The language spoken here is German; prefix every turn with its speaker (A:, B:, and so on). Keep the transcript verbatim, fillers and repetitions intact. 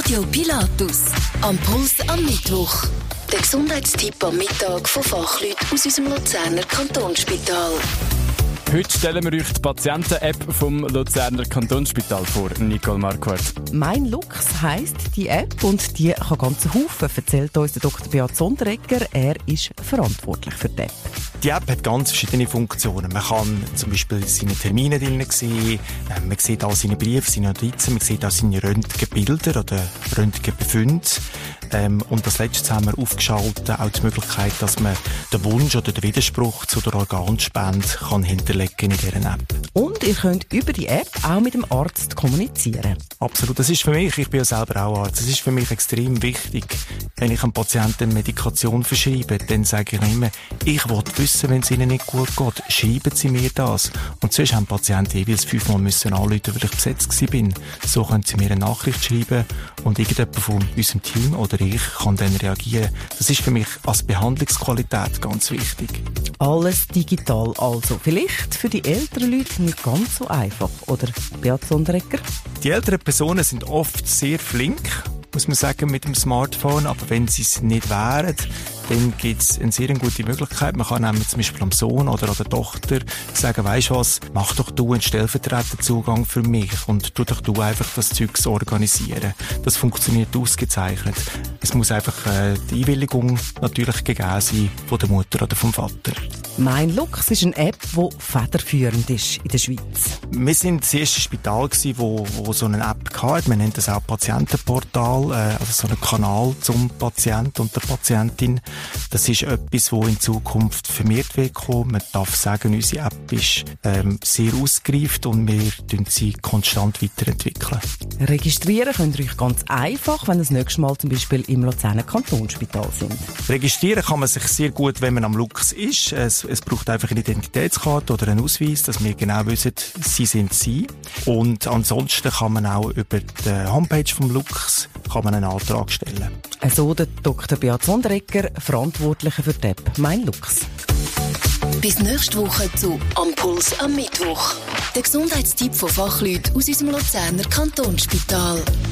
A: Radio Pilatus. Am Puls am Mittwoch. Der Gesundheitstipp am Mittag von Fachleuten aus unserem Luzerner Kantonsspital.
B: Heute stellen wir euch die Patienten-App vom Luzerner Kantonsspital vor, Nicole Marquardt.
C: «Mein Lux» heisst die App und die kann ganz Haufen, erzählt uns der Doktor Beat Sonderegger. Er ist verantwortlich für die App.
D: Die App hat ganz verschiedene Funktionen. Man kann zum Beispiel seine Termine drin sehen, man sieht auch seine Briefe, seine Notizen, man sieht auch seine Röntgenbilder oder Röntgenbefunde. Ähm, und das Letzte haben wir aufgeschaltet, auch die Möglichkeit, dass man den Wunsch oder den Widerspruch zu der Organspende kann hinterlegen in dieser App.
C: Und ihr könnt über die App auch mit dem Arzt kommunizieren.
D: Absolut. Das ist für mich, ich bin ja selber auch Arzt, das ist für mich extrem wichtig. Wenn ich einem Patienten eine Medikation verschreibe, dann sage ich immer, ich will wissen, wenn es ihnen nicht gut geht, schreiben Sie mir das. Und sonst haben Patienten jeweils fünfmal müssen anrufen, weil ich besetzt war. So können Sie mir eine Nachricht schreiben und irgendjemand von unserem Team oder ich kann dann reagieren. Das ist für mich als Behandlungsqualität ganz wichtig.
C: Alles digital also. Vielleicht für die älteren Leute nicht ganz so einfach, oder, Beat Sonderegger?
D: Die älteren Personen sind oft sehr flink, muss man sagen, mit dem Smartphone. Aber wenn sie es nicht wären, dann gibt es eine sehr gute Möglichkeit. Man kann nämlich zum Beispiel am Sohn oder an der Tochter sagen, weisst du was, mach doch du einen Stellvertreterzugang für mich und tu doch du einfach das Zeug organisieren. Das funktioniert ausgezeichnet. Es muss einfach äh, die Einwilligung natürlich gegeben sein von der Mutter oder vom Vater.
C: «Mein Lux» ist eine App, die federführend ist in der Schweiz.
D: Wir waren das erste Spital, das wo, wo so eine App hatte. Wir nennen das auch Patientenportal, äh, also so einen Kanal zum Patienten und der Patientin. Das ist etwas, das in Zukunft vermehrt wird kommen. Man darf sagen, unsere App ist ähm, sehr ausgereift und wir entwickeln sie konstant weiterentwickeln.
C: Registrieren könnt ihr euch ganz einfach, wenn ihr das nächste Mal zum Beispiel im Luzerner Kantonsspital sind.
D: Registrieren kann man sich sehr gut, wenn man am Lux ist. Es, es braucht einfach eine Identitätskarte oder einen Ausweis, dass wir genau wissen, sie sind sie. Und ansonsten kann man auch über die Homepage vom Lux kann man einen Antrag stellen.
C: Also der Doktor Beat Sonderegger, Verantwortlicher für die App «Mein Lux».
A: Bis nächste Woche zu «Am Puls am Mittwoch». Der Gesundheitstipp von Fachleuten aus unserem Luzerner Kantonsspital.